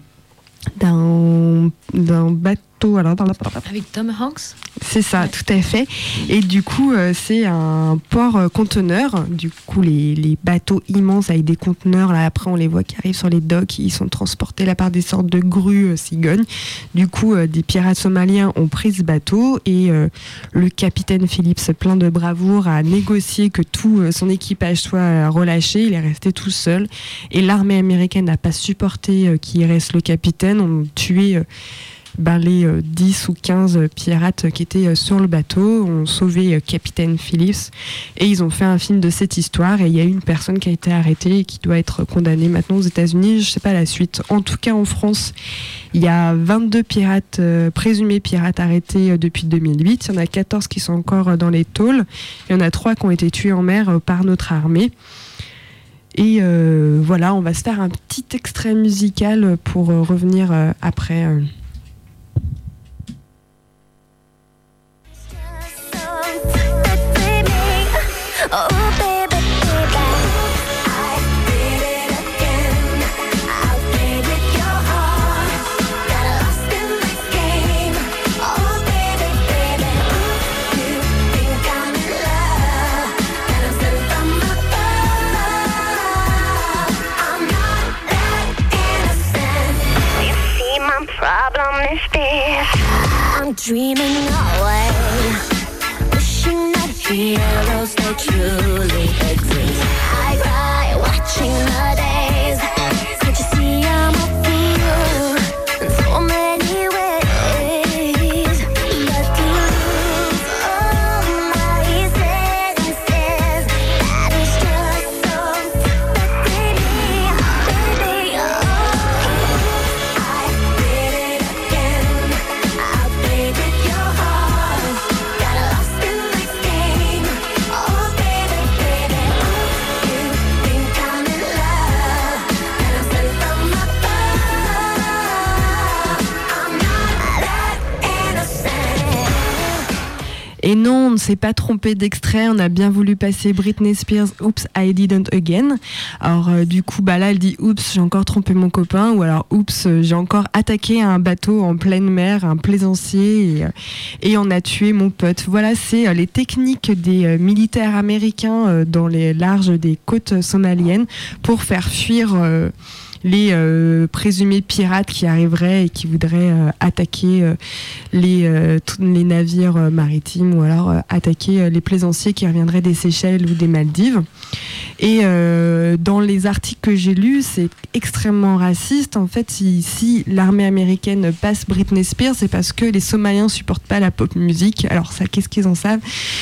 d'un, d'un bateau. Alors, dans la... Avec Tom Hanks. C'est ça, ouais. Tout à fait. Et du coup, euh, c'est un port euh, conteneur. Du coup, les, les bateaux immenses avec des conteneurs, là, après, on les voit qui arrivent sur les docks. Ils sont transportés là par des sortes de grues euh, cigognes. Du coup, euh, des pirates somaliens ont pris ce bateau, et euh, le capitaine Phillips, plein de bravoure, a négocié que tout euh, son équipage soit euh, relâché. Il est resté tout seul. Et l'armée américaine n'a pas supporté euh, qu'il reste le capitaine. On a tué... Euh, ben, les euh, dix ou quinze pirates qui étaient euh, sur le bateau ont sauvé euh, Capitaine Phillips et ils ont fait un film de cette histoire et il y a une personne qui a été arrêtée et qui doit être condamnée maintenant aux États-Unis. Je ne sais pas la suite. En tout cas, en France, il y a vingt-deux pirates, euh, présumés pirates arrêtés euh, depuis deux mille huit. Il y en a quatorze qui sont encore euh, dans les tôles. Il y en a trois qui ont été tués en mer euh, par notre armée. Et euh, voilà, on va se faire un petit extrait musical pour euh, revenir euh, après. Euh. Oh, baby, baby, I did it again. I played with your heart, got lost in this game. Oh, baby, baby, you think I'm in love, and I'm still from above. I'm not that innocent. You see, my problem is this: I'm dreaming away, wishing that heroes they truly exist. I cry watching the days. Can't you see I'm a fool in so many ways? But to lose all my senses, that is just so pathetic, baby. Oh, I did it again. I played with your heart, got lost in this game. Oh, baby, baby, you think I'm in love, and I'm still from above. I'm not that innocent. Et non, on ne s'est pas trompé d'extrait, on a bien voulu passer Britney Spears, Oops, I Didn't Again. Alors euh, du coup, bah là, elle dit Oups, j'ai encore trompé mon copain, ou alors Oups, euh, j'ai encore attaqué un bateau en pleine mer, un plaisancier, et, euh, et on a tué mon pote. Voilà, c'est euh, les techniques des euh, militaires américains euh, dans les larges des côtes somaliennes pour faire fuir euh, les euh, présumés pirates qui arriveraient et qui voudraient euh, attaquer euh, les, euh, tous les navires euh, maritimes ou alors euh, attaquer euh, les plaisanciers qui reviendraient des Seychelles ou des Maldives. Et euh, dans les articles que j'ai lus, c'est extrêmement raciste. En fait, si, si l'armée américaine passe Britney Spears, c'est parce que les Somaliens supportent pas la pop music. Alors ça, qu'est-ce qu'ils en savent?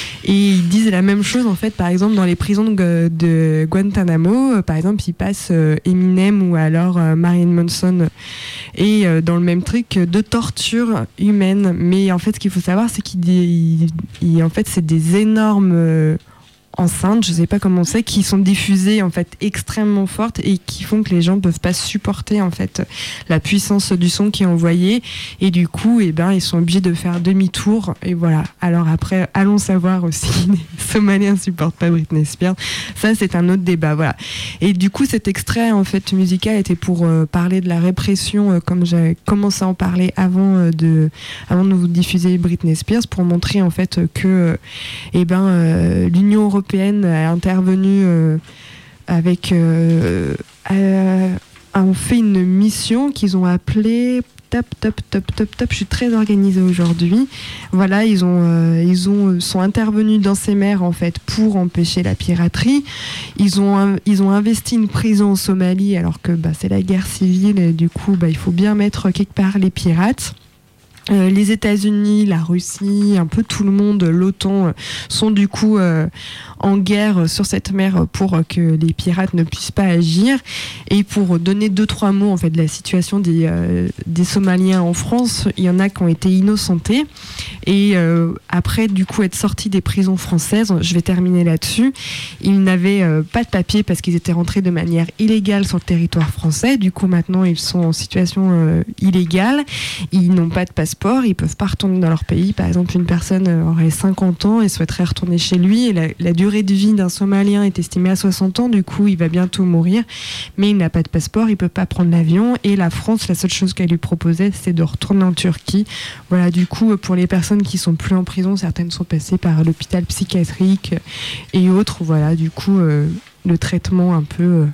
Et ils disent la même chose en fait. Par exemple, dans les prisons de, de Guantanamo, euh, par exemple, ils passent euh, Eminem ou alors euh, Marilyn Manson. Et euh, dans le même truc de torture humaine. Mais en fait, ce qu'il faut savoir, c'est qu'il il, il, en fait, c'est des énormes euh, enceintes, je sais pas comment c'est, qui sont diffusées en fait extrêmement fortes et qui font que les gens peuvent pas supporter en fait la puissance du son qui est envoyé et du coup eh ben ils sont obligés de faire demi-tour et voilà. Alors après allons savoir aussi les Somaliens supportent pas Britney Spears, ça c'est un autre débat, voilà. Et du coup cet extrait en fait musical était pour euh, parler de la répression euh, comme j'ai commencé à en parler avant euh, de avant de vous diffuser Britney Spears, pour montrer en fait que euh, eh ben euh, l'Union européenne a intervenu euh, avec euh, euh, ont fait une mission qu'ils ont appelée top top top top top. Je suis très organisée aujourd'hui. Voilà, ils ont euh, ils ont sont intervenus dans ces mers en fait pour empêcher la piraterie. Ils ont ils ont investi une prison en Somalie alors que bah, c'est la guerre civile et du coup bah, il faut bien mettre quelque part les pirates. Euh, les États-Unis, la Russie, un peu tout le monde, l'OTAN euh, sont du coup euh, en guerre sur cette mer pour euh, que les pirates ne puissent pas agir. Et pour donner deux trois mots en fait de la situation des euh, des Somaliens en France, il y en a qui ont été innocentés et euh, après du coup être sortis des prisons françaises. Je vais terminer là-dessus. Ils n'avaient euh, pas de papier parce qu'ils étaient rentrés de manière illégale sur le territoire français. Du coup maintenant ils sont en situation euh, illégale. Ils n'ont pas de passeport. Ils peuvent pas retourner dans leur pays. Par exemple, une personne aurait cinquante ans et souhaiterait retourner chez lui. Et la, la durée de vie d'un Somalien est estimée à soixante ans. Du coup, il va bientôt mourir. Mais il n'a pas de passeport, il peut pas prendre l'avion. Et la France, la seule chose qu'elle lui proposait, c'est de retourner en Turquie. Voilà, du coup, pour les personnes qui sont plus en prison, certaines sont passées par l'hôpital psychiatrique et autres. Voilà, du coup, euh, le traitement un peu euh,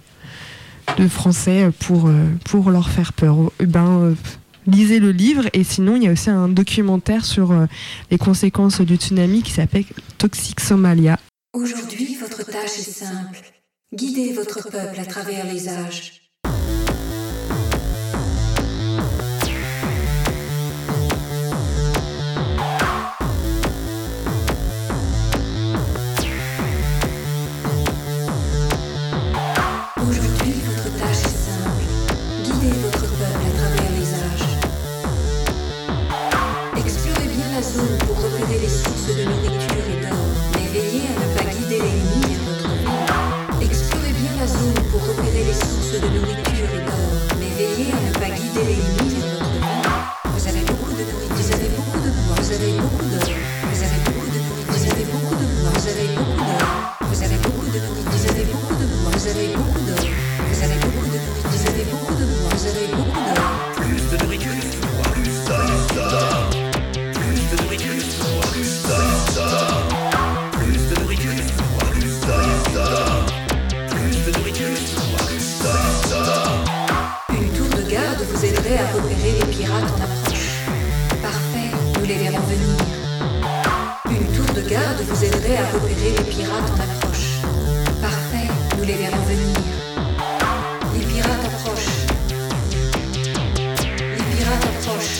de français pour, euh, pour leur faire peur. Eh ben... Euh, lisez le livre, et sinon il y a aussi un documentaire sur euh, les conséquences du tsunami qui s'appelle Toxic Somalia. Aujourd'hui, votre tâche est simple. Guidez votre peuple à travers les âges. éliminer votre vie. Vous avez beaucoup de nourriture, vous avez beaucoup de bois, vous avez beaucoup de, vous avez beaucoup de nourriture, vous avez beaucoup de bois, vous avez beaucoup de, vous avez beaucoup de nourriture, vous avez beaucoup de bois, vous avez beaucoup de, vous avez beaucoup de nourriture, vous avez beaucoup de bois, vous avez beaucoup de, plus de nourriture, plus de, plus de nourriture, plus de, plus de nourriture, plus de, plus de nourriture, plus de. Une tour de garde vous aiderait à repérer les pirates en approche. Parfait, nous les verrons venir. Une tour de garde vous aiderait à repérer les pirates en approche. Parfait, nous les verrons venir. Les pirates approchent. Les pirates approchent.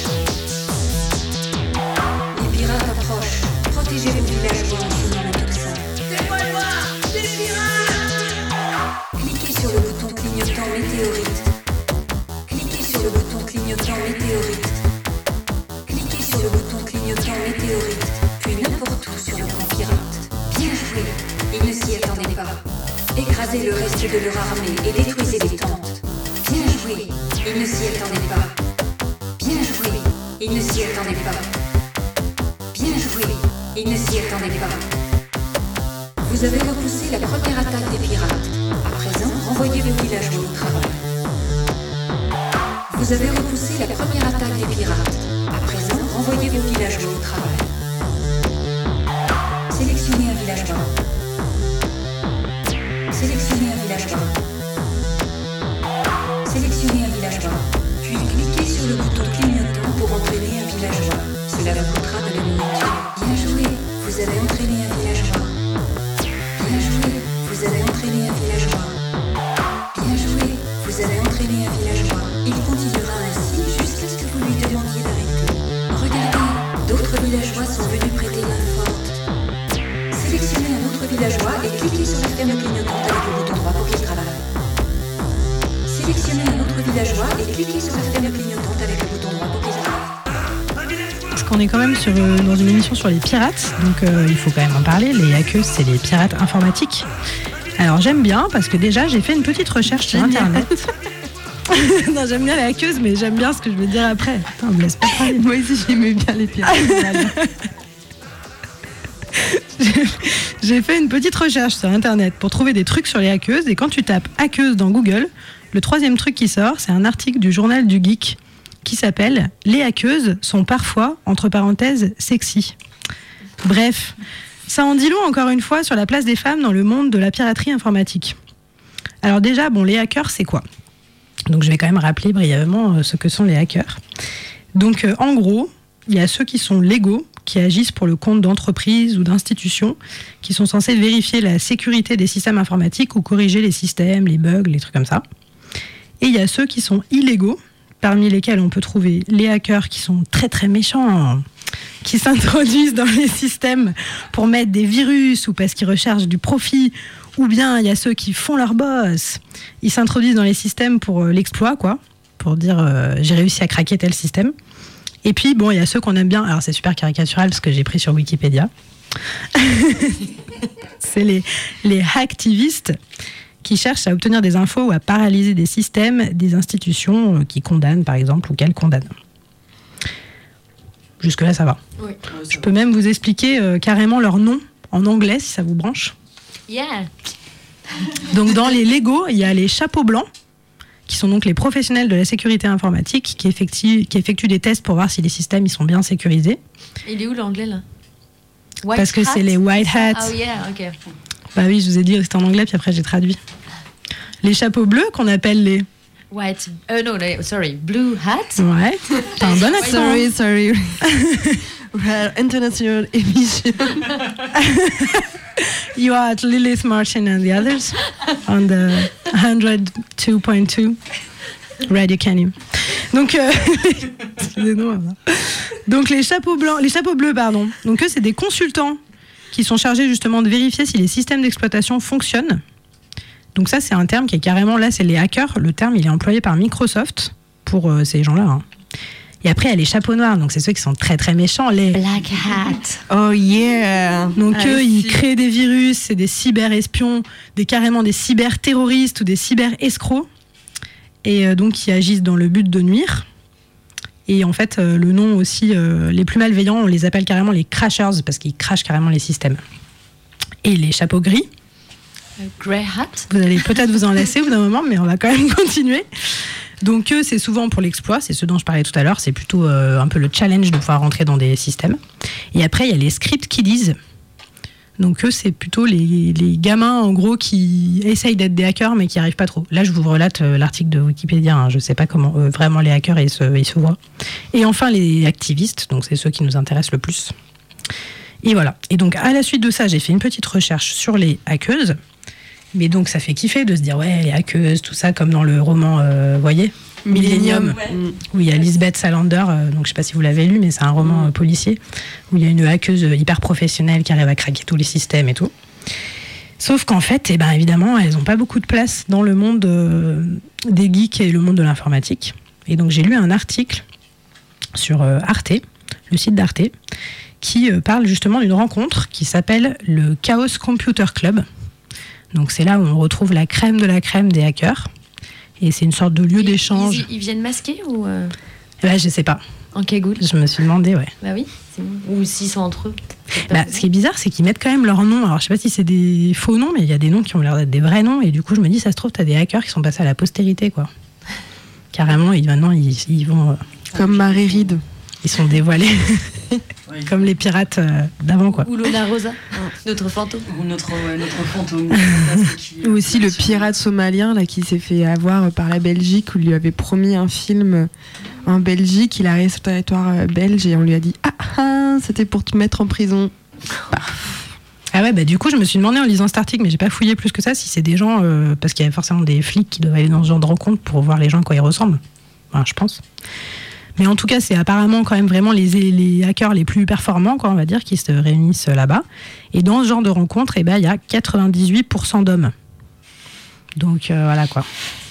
Les pirates approchent. Protégez vos villageois en fumant le toxin. C'est moi le noir, des pirates. Cliquez sur le bouton clignotant météorite. Cliquez sur le bouton clignotant météorite. Cliquez sur le bouton clignotant météorite, puis n'importe où sur le camp pirate. Bien joué, ils ne s'y attendaient pas. Écrasez le reste de leur armée et détruisez les tentes. Bien joué, ils ne s'y attendaient pas. Bien joué, ils ne s'y attendaient pas. Bien joué, ils ne s'y attendaient pas. Vous avez repoussé la première attaque des pirates. À présent, renvoyez vos villageois au travail. Vous avez repoussé la première attaque des pirates. À présent, renvoyez vos villageois au travail. Sélectionnez un villageois. Sélectionnez un villageois. Sélectionnez un villageois. Puis cliquez sur le bouton clignotant pour entraîner un villageois. Cela vous coûtera de la nourriture. Bien joué, vous avez entraîné un villageois. Bien joué, vous avez entraîné un villageois. Bien joué, vous avez entraîné un villageois. Il continuera ainsi jusqu'à ce que vous lui demandiez d'arrêter. Regardez, d'autres villageois sont venus prêter main forte. Sélectionnez un autre villageois et cliquez sur la ferme clignotante avec le bouton droit pour qu'il travaille. Sélectionnez un autre villageois et cliquez sur la ferme clignotante avec le bouton droit pour qu'il travaille. Parce qu'on est quand même sur, euh, dans une émission sur les pirates, donc euh, il faut quand même en parler. Les hackers, c'est les pirates informatiques. Alors j'aime bien parce que déjà j'ai fait une petite recherche sur internet. Non, j'aime bien les hackeuses, mais j'aime bien ce que je vais dire après. Putain, on me laisse pas parler. Moi aussi, j'aimais bien les pirates. J'ai fait une petite recherche sur internet pour trouver des trucs sur les hackeuses, et quand tu tapes hackeuse dans Google, le troisième truc qui sort, c'est un article du journal du geek qui s'appelle « Les hackeuses sont parfois, entre parenthèses, sexy ». Bref, ça en dit long encore une fois sur la place des femmes dans le monde de la piraterie informatique. Alors déjà, bon, les hackers, c'est quoi ? Donc je vais quand même rappeler brièvement ce que sont les hackers. Donc euh, en gros, il y a ceux qui sont légaux, qui agissent pour le compte d'entreprises ou d'institutions, qui sont censés vérifier la sécurité des systèmes informatiques ou corriger les systèmes, les bugs, les trucs comme ça. Et il y a ceux qui sont illégaux, parmi lesquels on peut trouver les hackers qui sont très très méchants, qui s'introduisent dans les systèmes pour mettre des virus ou parce qu'ils recherchent du profit, ou bien il y a ceux qui font leur boss, ils s'introduisent dans les systèmes pour euh, l'exploit, quoi, pour dire euh, j'ai réussi à craquer tel système. Et puis bon, il y a ceux qu'on aime bien, alors c'est super caricatural ce que j'ai pris sur Wikipédia. C'est les, les hacktivistes qui cherchent à obtenir des infos ou à paralyser des systèmes, des institutions euh, qui condamnent par exemple ou qu'elles condamnent. Jusque-là, ça va. Oui. Je peux même vous expliquer euh, carrément leur nom en anglais si ça vous branche. Yeah. Donc dans les légaux, il y a les chapeaux blancs, qui sont donc les professionnels de la sécurité informatique, qui effectuent, qui effectuent des tests pour voir si les systèmes ils sont bien sécurisés. Il est où l'anglais là? White Parce que hat? c'est les white hats. Ah oh, yeah, ok. Bah oui, je vous ai dit, c'était en anglais, puis après j'ai traduit. Les chapeaux bleus qu'on appelle les... White. Oh no, no, sorry. Blue hat? Ouais. T'as un bon accent. Sorry, sorry. We're international emission. You are at Lilith Martin and the others on the one oh two point two Radio Canu. Donc, euh, donc les chapeaux blancs, les chapeaux bleus, pardon. Donc eux, c'est des consultants qui sont chargés justement de vérifier si les systèmes d'exploitation fonctionnent. Donc ça, c'est un terme qui est carrément là, c'est les hackers. Le terme, il est employé par Microsoft pour euh, ces gens-là. Hein. Et après, il y a les chapeaux noirs, donc c'est ceux qui sont très très méchants, les Black Hat. Oh yeah. Donc ah, eux, si. ils créent des virus, c'est des cyber-espions, des, carrément des cyber-terroristes ou des cyber-escrocs. Et euh, donc, ils agissent dans le but de nuire. Et en fait, euh, le nom aussi, euh, les plus malveillants, on les appelle carrément les crashers parce qu'ils crachent carrément les systèmes. Et les chapeaux gris. Grey hat. Vous allez peut-être vous en lasser au bout d'un moment, mais on va quand même continuer. Donc eux, c'est souvent pour l'exploit, c'est ce dont je parlais tout à l'heure, c'est plutôt euh, un peu le challenge de pouvoir rentrer dans des systèmes. Et après, il y a les script kiddies. Donc eux, c'est plutôt les, les gamins, en gros, qui essayent d'être des hackers, mais qui n'y arrivent pas trop. Là, je vous relate euh, l'article de Wikipédia, hein, je ne sais pas comment euh, vraiment les hackers ils se, ils se voient. Et enfin, les activistes, donc c'est ceux qui nous intéressent le plus. Et voilà. Et donc, à la suite de ça, j'ai fait une petite recherche sur les hackeuses. Mais donc, ça fait kiffer de se dire, ouais, les hackeuses, tout ça, comme dans le roman, euh, vous voyez, Millennium, ouais. où il y a Lisbeth Salander, euh, donc je sais pas si vous l'avez lu, mais c'est un roman euh, policier, où il y a une hackeuse hyper professionnelle qui arrive à craquer tous les systèmes et tout. Sauf qu'en fait, eh ben, évidemment, elles n'ont pas beaucoup de place dans le monde euh, des geeks et le monde de l'informatique. Et donc, j'ai lu un article sur euh, Arte, le site d'Arte, qui euh, parle justement d'une rencontre qui s'appelle le Chaos Computer Club. Donc c'est là où on retrouve la crème de la crème des hackers. Et c'est une sorte de lieu ils, d'échange. Ils, ils viennent masqués ou euh... Bah, je sais pas. En cagoule. Je me suis demandé, ouais. Bah oui, c'est bon. Ou s'ils sont entre eux. Bah, ce qui est bizarre, c'est qu'ils mettent quand même leur nom. Alors je sais pas si c'est des faux noms, mais il y a des noms qui ont l'air d'être des vrais noms. Et du coup, je me dis, ça se trouve, t'as des hackers qui sont passés à la postérité, quoi. Carrément, ils, maintenant, ils, ils vont. Euh, Comme Marie Reed. Ils sont dévoilés. Comme les pirates euh, d'avant, quoi. Ou Luna Rosa, notre fantôme. Ou notre, ouais, notre fantôme. Ou aussi le pirate somalien là, qui s'est fait avoir par la Belgique, où on lui avait promis un film en Belgique. Il arrive sur le territoire belge et on lui a dit « Ah ah, c'était pour te mettre en prison. » Ah ouais, bah du coup, je me suis demandé en lisant cet article, mais j'ai pas fouillé plus que ça, si c'est des gens, euh, parce qu'il y a forcément des flics qui doivent aller dans ce genre de rencontre pour voir les gens à quoi ils ressemblent. Enfin, je pense. Mais en tout cas, c'est apparemment quand même vraiment les, les hackers les plus performants, quoi, on va dire, qui se réunissent là-bas. Et dans ce genre de rencontre, eh ben, il y a quatre-vingt-dix-huit pour cent d'hommes. Donc euh, voilà quoi.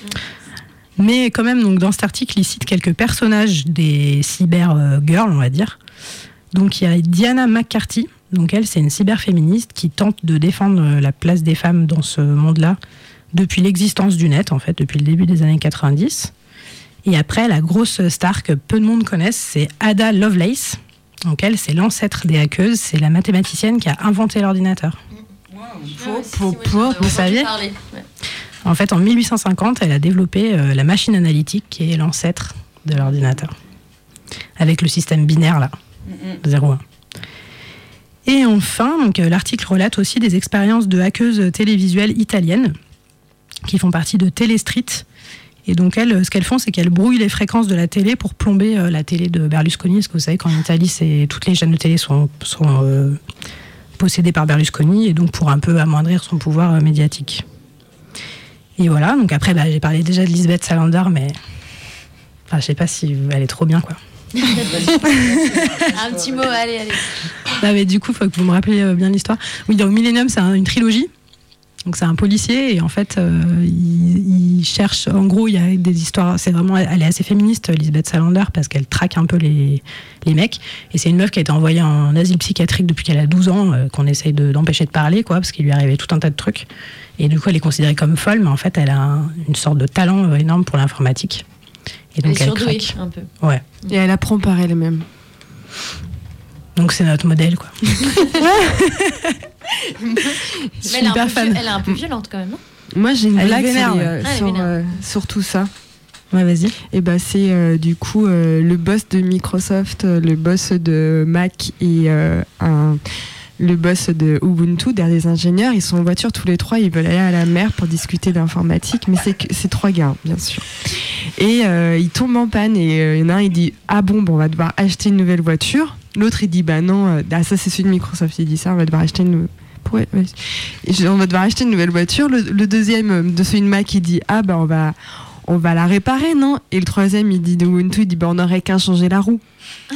Mais quand même, donc, dans cet article, il cite quelques personnages des cyber girls, on va dire. Donc il y a Diana McCarthy. Donc elle, c'est une cyberféministe qui tente de défendre la place des femmes dans ce monde-là depuis l'existence du net, en fait, depuis le début des années quatre-vingt-dix. Et après, la grosse star que peu de monde connaissent, c'est Ada Lovelace. Donc elle, c'est l'ancêtre des hackeuses, c'est la mathématicienne qui a inventé l'ordinateur. Wow. Vous saviez ? Ouais. En fait, en mille huit cent cinquante, elle a développé euh, la machine analytique qui est l'ancêtre de l'ordinateur. Avec le système binaire, là, zéro un. Et enfin, donc, euh, l'article relate aussi des expériences de hackeuses télévisuelles italiennes qui font partie de Telestreet. Et donc, elles, ce qu'elles font, c'est qu'elles brouillent les fréquences de la télé pour plomber euh, la télé de Berlusconi. Parce que vous savez qu'en Italie, c'est, toutes les chaînes de télé sont, sont euh, possédées par Berlusconi, et donc pour un peu amoindrir son pouvoir euh, médiatique. Et voilà, donc après, bah, j'ai parlé déjà de Lisbeth Salander, mais enfin, je sais pas si elle est trop bien, quoi. Un petit mot, allez, allez. Ah, mais du coup, il faut que vous me rappeliez bien l'histoire. Oui, donc Millennium, c'est un, une trilogie. Donc c'est un policier et en fait euh, il, il cherche, en gros il y a des histoires, c'est vraiment, elle est assez féministe, Lisbeth Salander, parce qu'elle traque un peu les, les mecs, et c'est une meuf qui a été envoyée en asile psychiatrique depuis qu'elle a douze ans, euh, qu'on essaye de, d'empêcher de parler, quoi, parce qu'il lui arrivait tout un tas de trucs, et du coup elle est considérée comme folle, mais en fait elle a un, une sorte de talent euh, énorme pour l'informatique, et donc elle, elle craque un peu. Ouais. Et elle apprend par elle-même. Donc c'est notre modèle, quoi. Mais elle, est un peu, fan. Elle est un peu violente quand même, non ? Moi j'ai une elle blague vénère, sur, ouais. euh, ah, sur, euh, sur tout ça. Ouais, vas-y. Et bah c'est euh, du coup euh, le boss de Microsoft, euh, le boss de Mac et euh, un, le boss de Ubuntu, derrière des ingénieurs. Ils sont en voiture tous les trois, ils veulent aller à la mer pour discuter d'informatique, mais c'est, c'est trois gars, bien sûr. Et euh, ils tombent en panne et il euh, y en a un, il dit « Ah bon, bon, on va devoir acheter une nouvelle voiture ». L'autre, il dit « Bah non, euh, ah, ça c'est celui de Microsoft, il dit ça, on va devoir acheter une nouvelle... Ouais, ouais. Et on va devoir acheter une nouvelle voiture. Le, le deuxième de celui de Mac, il dit « Ah bah on va, on va la réparer, non ?» Et le troisième, il dit de Ubuntu, il dit bah, « On n'aurait qu'à changer la roue. »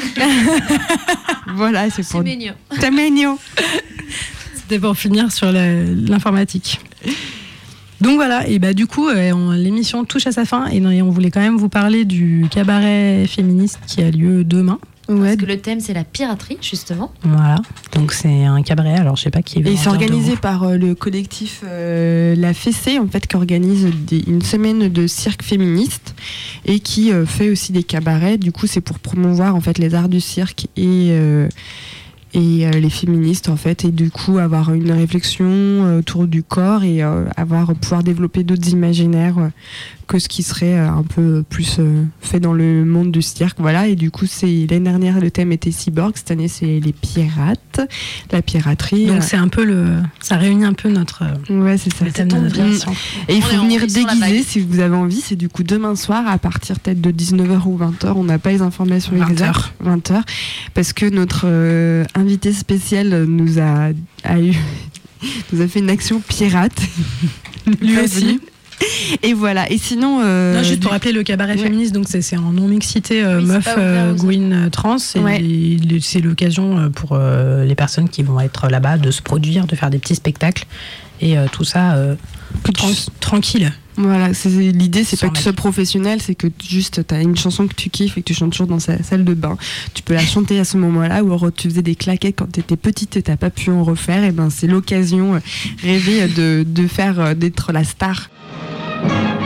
Voilà, c'est pour... C'est mignon. C'est mignon. C'était pour finir sur la, l'informatique. Donc voilà, et bah du coup, euh, on, l'émission touche à sa fin, et, et on voulait quand même vous parler du cabaret féministe qui a lieu demain, Parce que le thème, c'est la piraterie, justement. Voilà, donc c'est un cabaret, alors je sais pas qui... Et c'est organisé par euh, le collectif euh, La Fessée, en fait, qui organise des, une semaine de cirque féministe et qui euh, fait aussi des cabarets. Du coup, c'est pour promouvoir, en fait, les arts du cirque et... Euh, et euh, les féministes en fait, et du coup avoir une réflexion euh, autour du corps et euh, avoir pouvoir développer d'autres imaginaires euh, que ce qui serait euh, un peu plus euh, fait dans le monde du cirque, voilà. Et du coup c'est l'année dernière le thème était cyborg, cette année c'est les pirates, la piraterie. Donc euh, c'est un peu le, ça réunit un peu notre, ouais c'est ça, le thème de notre émission. Et il faut On est venir en- sur la déguiser vague. si vous avez envie, c'est du coup demain soir à partir peut-être de dix-neuf heures ou vingt heures, on n'a pas les informations vingt exactes, heures. vingt heures, parce que notre euh, invité spécial nous a, a eu nous a fait une action pirate lui aussi. Et voilà. Et sinon, euh, Non, juste du- pour rappeler le cabaret Ouais. féministe, donc c'est c'est en non-mixité euh, Oui, c'est meuf, pas ouvert euh, aux hommes. Gwyn, euh, trans. Et Ouais. les- c'est l'occasion euh, pour euh, les personnes qui vont être là-bas de se produire, de faire des petits spectacles. Et euh, tout ça euh, que tu- tran- tranquille. Voilà, c'est l'idée, c'est Sans pas que tu mec. sois professionnel, c'est que juste t'as une chanson que tu kiffes et que tu chantes toujours dans sa salle de bain. Tu peux la chanter à ce moment-là, ou alors tu faisais des claquettes quand t'étais petite et t'as pas pu en refaire. Et ben c'est l'occasion euh, rêvée de, de faire euh, d'être la star.